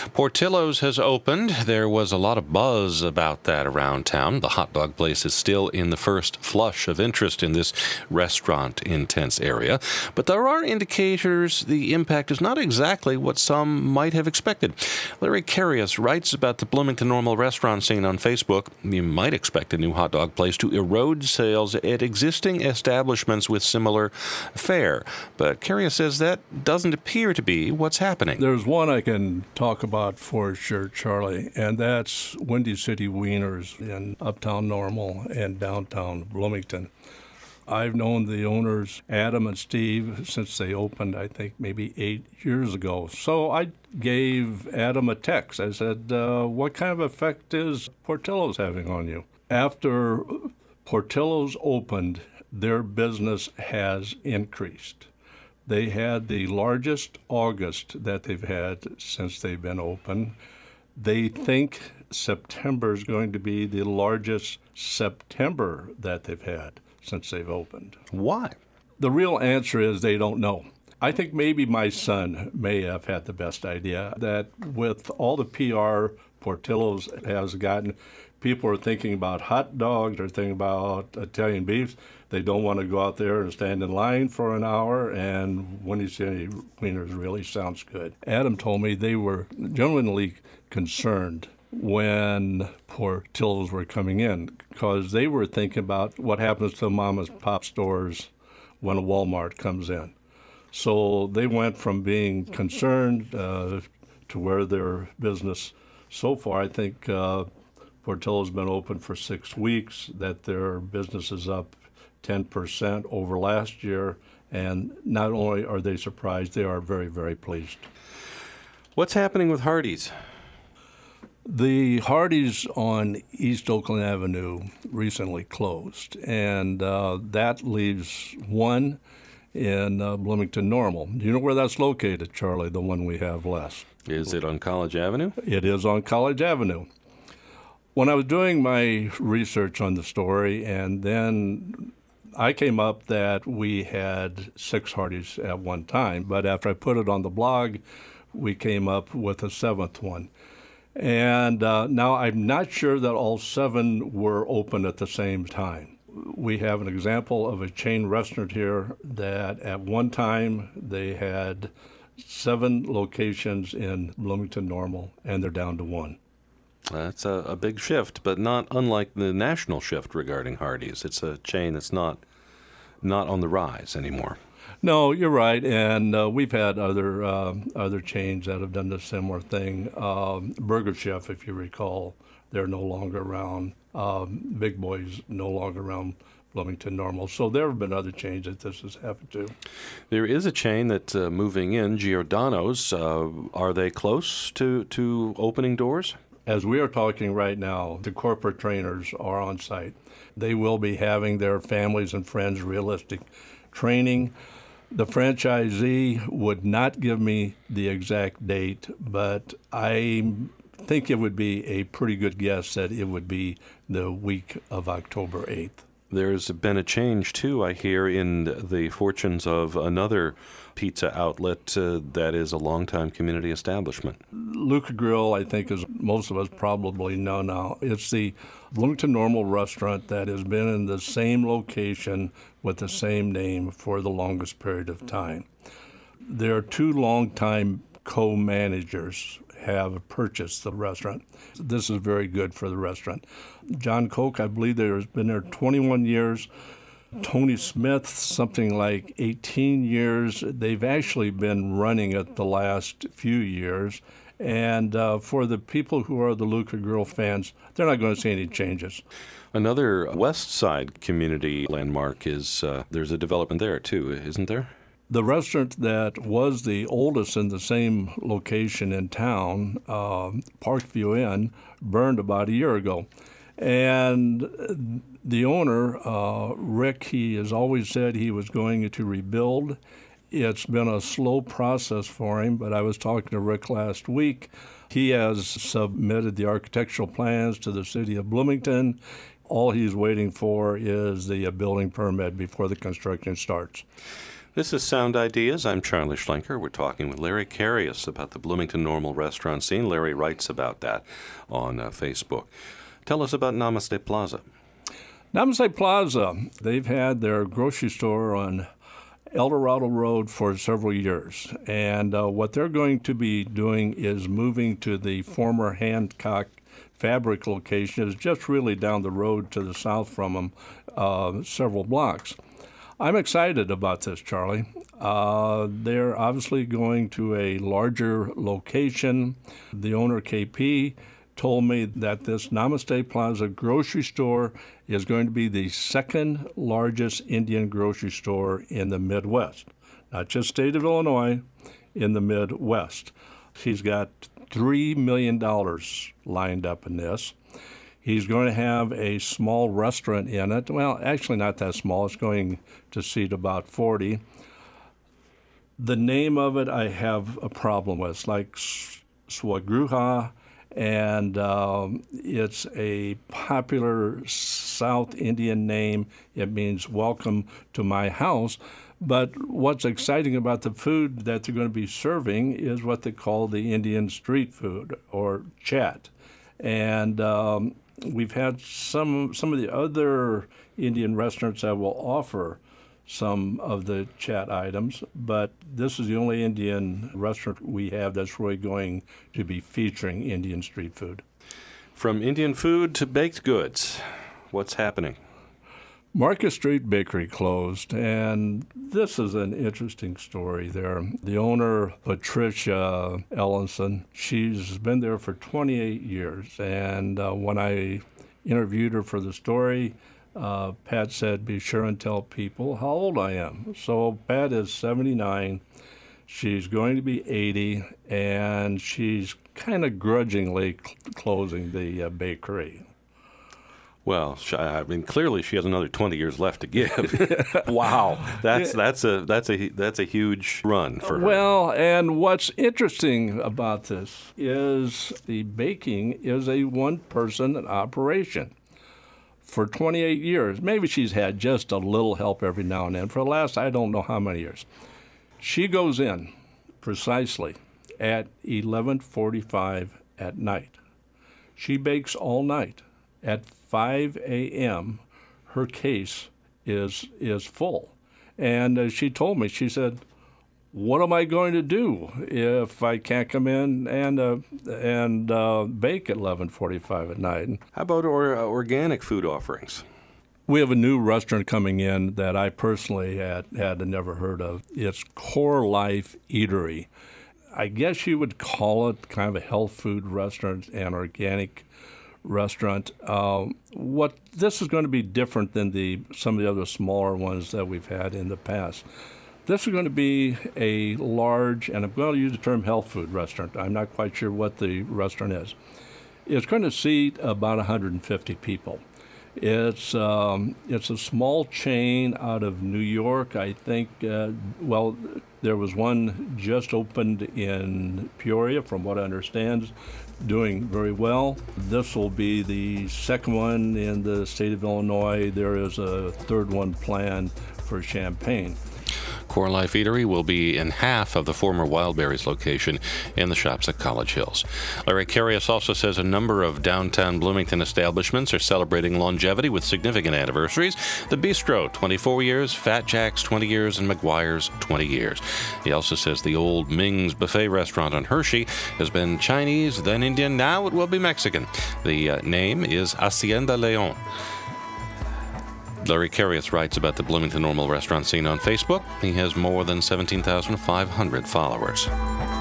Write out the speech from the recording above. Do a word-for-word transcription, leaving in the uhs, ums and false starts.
Portillo's has opened. There was a lot of buzz about that around town. The hot dog place is still in the first flush of interest in this restaurant-intense area. But there are indicators the impact is not exactly what some might have expected. Larry Carius writes about the Bloomington Normal restaurant scene on Facebook. You might expect a new hot dog place to erode sales at existing establishments with similar fare. But Carius says that doesn't appear to be what's happening. There's one I can talk about for sure, Charlie, and that's Windy City Wieners in Uptown Normal and downtown Bloomington. I've known the owners, Adam and Steve, since they opened, I think, maybe eight years ago. So I gave Adam a text. I said, uh, what kind of effect is Portillo's having on you? After Portillo's opened, their business has increased. They had the largest August that they've had since they've been open. They think September is going to be the largest September that they've had since they've opened. Why? The real answer is they don't know. I think maybe my son may have had the best idea that with all the P R Portillo's has gotten, people are thinking about hot dogs, they're thinking about Italian beefs. They don't want to go out there and stand in line for an hour, and Windy City Wieners really sounds good. Adam told me they were genuinely concerned when Portillo's were coming in because they were thinking about what happens to mama's pop stores when a Walmart comes in. So they went from being concerned uh, to where their business so far, I think uh, Portillo's been open for six weeks, that their business is up ten percent over last year, and not only are they surprised, they are very, very pleased. What's happening with Hardee's? The Hardee's on East Oakland Avenue recently closed, and uh, that leaves one in uh, Bloomington Normal. Do you know where that's located, Charlie, the one we have left? Is it on College Avenue? It is on College Avenue. When I was doing my research on the story, and then I came up that we had six Hardee's at one time, but after I put it on the blog, we came up with a seventh one. And uh, now I'm not sure that all seven were open at the same time. We have an example of a chain restaurant here that at one time they had seven locations in Bloomington Normal, and they're down to one. That's a, a big shift, but not unlike the national shift regarding Hardee's. It's a chain that's not not on the rise anymore. No, you're right, and uh, we've had other uh, other chains that have done the similar thing. Um, Burger Chef, if you recall, they're no longer around. Um, Big Boy's no longer around Bloomington Normal. So there have been other chains that this has happened to. There is a chain that's uh, moving in, Giordano's. Uh, are they close to, to opening doors? As we are talking right now, the corporate trainers are on site. They will be having their families and friends realistic training. The franchisee would not give me the exact date, but I think it would be a pretty good guess that it would be the week of October eighth. There's been a change, too, I hear, in the fortunes of another pizza outlet uh, that is a longtime community establishment. Luca Grill, I think, as most of us probably know now, it's the Bloomington Normal restaurant that has been in the same location with the same name for the longest period of time. There are two longtime co-managers have purchased the restaurant. This is very good for the restaurant. John Koch, I believe, there has been there twenty-one years. Tony Smith, something like eighteen years. They've actually been running it the last few years. And uh, for the people who are the Luca Grill fans, they're not going to see any changes. Another West Side community landmark is, uh, there's a development there, too, isn't there? The restaurant that was the oldest in the same location in town, uh, Parkview Inn, burned about a year ago. And the owner, uh, Rick, he has always said he was going to rebuild. It's been a slow process for him, but I was talking to Rick last week. He has submitted the architectural plans to the city of Bloomington. All he's waiting for is the building permit before the construction starts. This is Sound Ideas. I'm Charlie Schlenker. We're talking with Larry Carius about the Bloomington Normal restaurant scene. Larry writes about that on uh, Facebook. Tell us about Namaste Plaza. Namaste Plaza, they've had their grocery store on El Dorado Road for several years. And uh, what they're going to be doing is moving to the former Hancock Fabric location. It's just really down the road to the south from them, uh, several blocks. I'm excited about this, Charlie. Uh, they're obviously going to a larger location. The owner, K P, told me that this Namaste Plaza grocery store is going to be the second largest Indian grocery store in the Midwest, not just state of Illinois, in the Midwest. He's got three million dollars lined up in this. He's going to have a small restaurant in it. Well, actually not that small. It's going to seat about forty. The name of it I have a problem with. It's like Swagruha, and um, it's a popular South Indian name. It means welcome to my house. But what's exciting about the food that they're going to be serving is what they call the Indian street food, or chat. And um, we've had some some of the other Indian restaurants that will offer some of the chat items, but this is the only Indian restaurant we have that's really going to be featuring Indian street food. From Indian food to baked goods, what's happening? Market Street Bakery closed, and this is an interesting story there. The owner, Patricia Ellenson, she's been there for twenty-eight years, and uh, when I interviewed her for the story, uh, Pat said, be sure and tell people how old I am. So Pat is seventy-nine, she's going to be eighty, and she's kind of grudgingly cl- closing the uh, bakery. Well, I mean, clearly she has another twenty years left to give. Wow, that's that's a that's a that's a huge run for her. Well, and what's interesting about this is the baking is a one-person operation. For twenty-eight years, maybe she's had just a little help every now and then. For the last, I don't know how many years, she goes in precisely at eleven forty-five at night. She bakes all night. At five a.m., her case is is full. And uh, she told me, she said, what am I going to do if I can't come in and uh, and uh, bake at eleven forty-five at night? How about or, uh, organic food offerings? We have a new restaurant coming in that I personally had, had never heard of. It's Core Life Eatery. I guess you would call it kind of a health food restaurant and organic restaurant. Um, what this is going to be different than the some of the other smaller ones that we've had in the past. This is going to be a large, and I'm going to use the term health food restaurant. I'm not quite sure what the restaurant is. It's going to seat about one hundred fifty people. It's um, it's a small chain out of New York, I think. Uh, well, there was one just opened in Peoria, from what I understand, doing very well. This will be the second one in the state of Illinois. There is a third one planned for Champaign. Core Life Eatery will be in half of the former Wildberries location in the shops at College Hills. Larry Carius also says a number of downtown Bloomington establishments are celebrating longevity with significant anniversaries. The Bistro, twenty-four years, Fat Jack's, twenty years, and McGuire's, twenty years. He also says the old Ming's Buffet restaurant on Hershey has been Chinese, then Indian, now it will be Mexican. The uh, name is Hacienda Leon. Larry Carius writes about the Bloomington Normal restaurant scene on Facebook. He has more than seventeen thousand five hundred followers.